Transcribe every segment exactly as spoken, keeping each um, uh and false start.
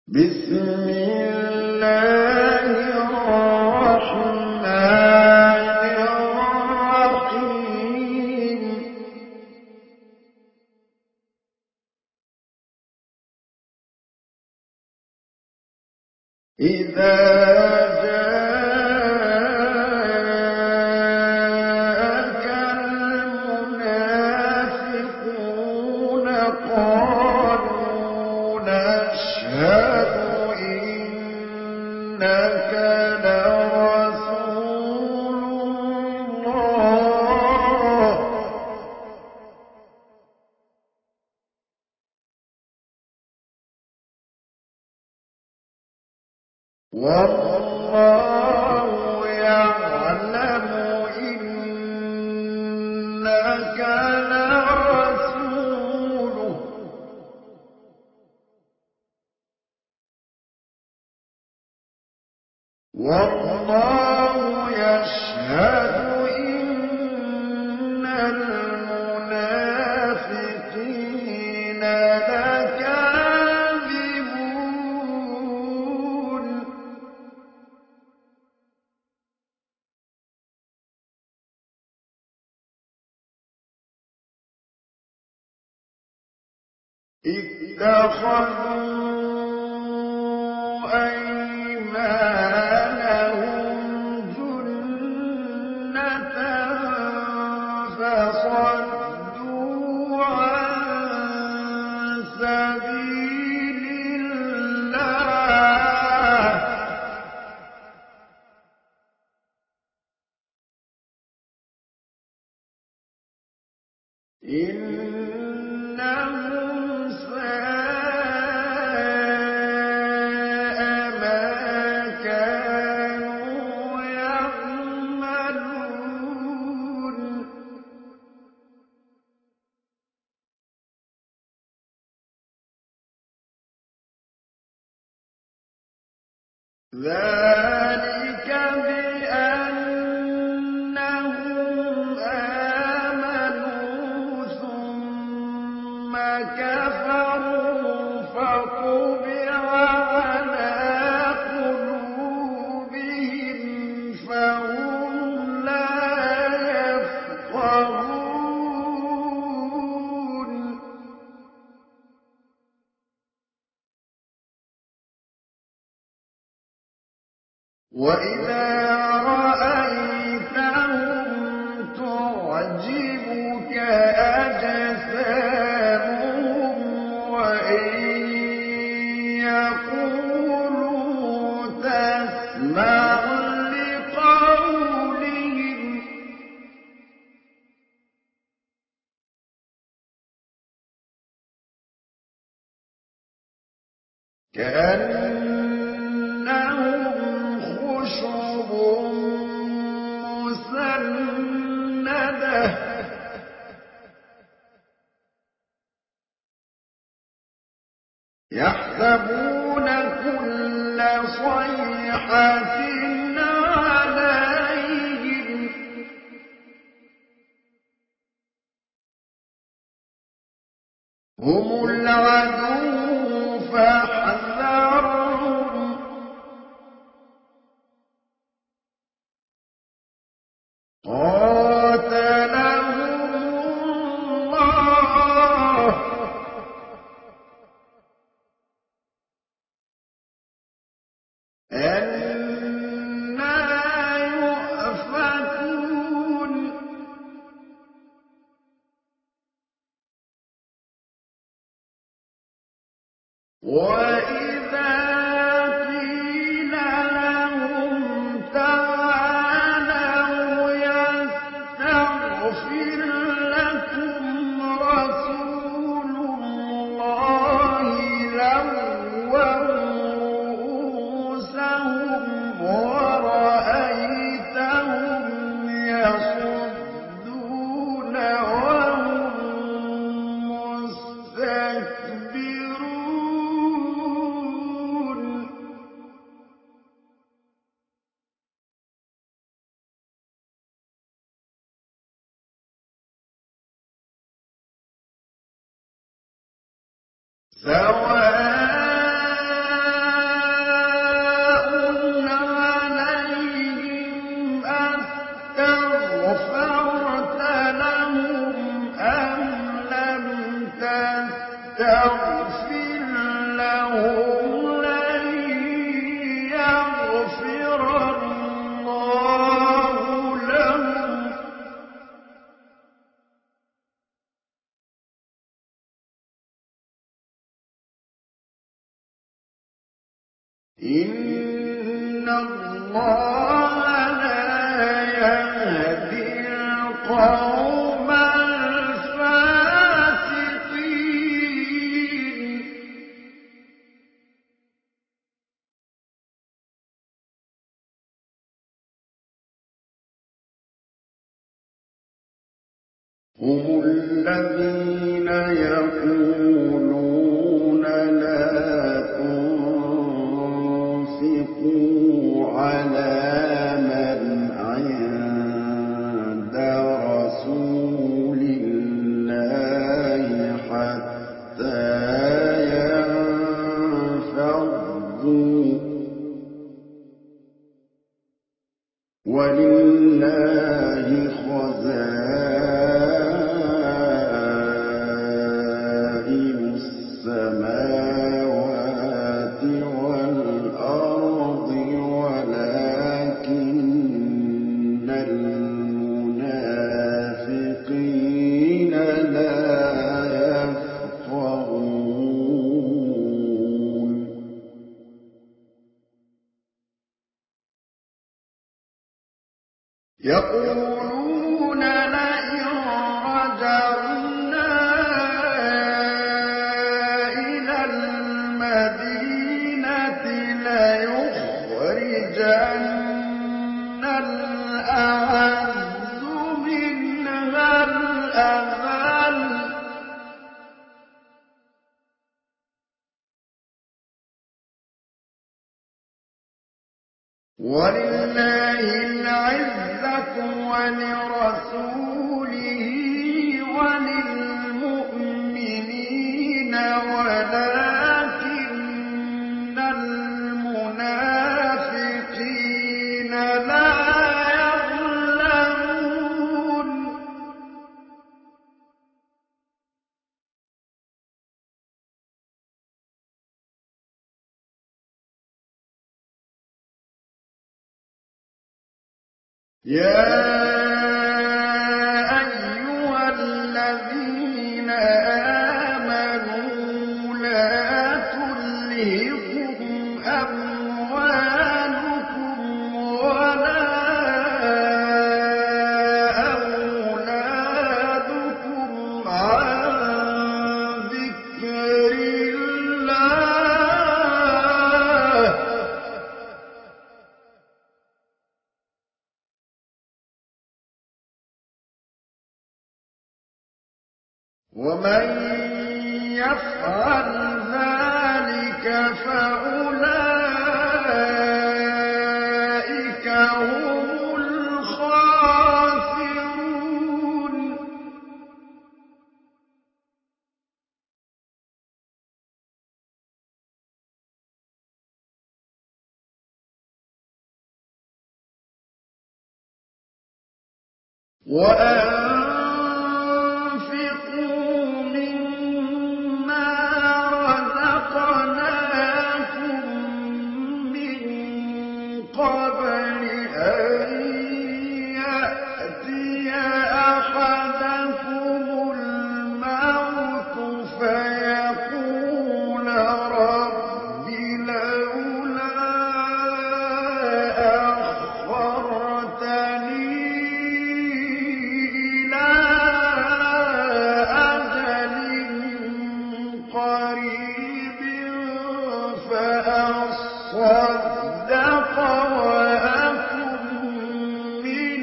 بسم الله الرحمن الرحيم إذا جاءك المنافقون قالوا نشهد إنك لرسول الله والله يعلم إنك لرسوله والله يشهد إن المنافقين لكاذبون اتخذوا أيمانهم جنة فصدوا عن سبيل الله إنهم ساء ما كانوا يعملون ذلك بأنهم آمنوا ثم كفروا فطبع على قلوبهم فهم لا يفقهون وإذا رأيتهم تعجبك أجسامهم وإن يقولوا تسمع لقولهم كأنهم خشب مسندة يحسبون كل صيحة عليهم هم العدو فاحذرهم قاتلهم الله أنى يؤفكون وإذا قيل لهم تعالوا يستغفر لكم رسول الله لووا رؤوسهم ورأيتهم يصدون وهم مستكبرون سواء إن الله لا يهدي القوم الفاسقين هم الذين يقولون لا تنفقوا على من عند رسول الله حتى ينفضوا ولله خزائن السماوات والأرض ولكن المنافقين لا يفقهون يقولون لئن رجعنا إلى المدينة ليخرجن الأعز منها الأذل ولله العزة ولرسوله وللمؤمنين ولكن المنافقين لا يعلمون يا أيها الذين آمنوا لا تلهكم أموالكم ولا أولادكم عن ذكر الله ومن يفعل ذلك فأولئك هم الخاسرون وأنفقوا مما رزقناكم من قبل أن يأتي أحدكم الموت فيقول رب لولا أخرتني إلى أجل قريب فأصدق وأكن من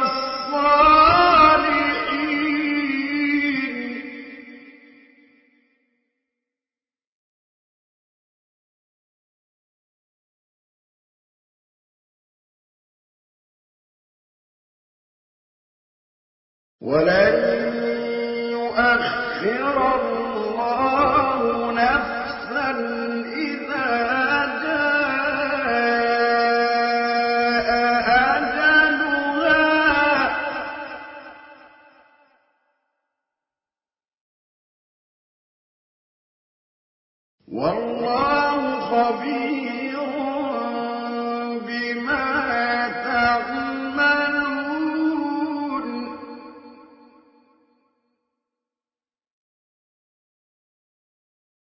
الصالحين ولن يؤخر الله نفسا إذا جاء أجلها والله خبير بما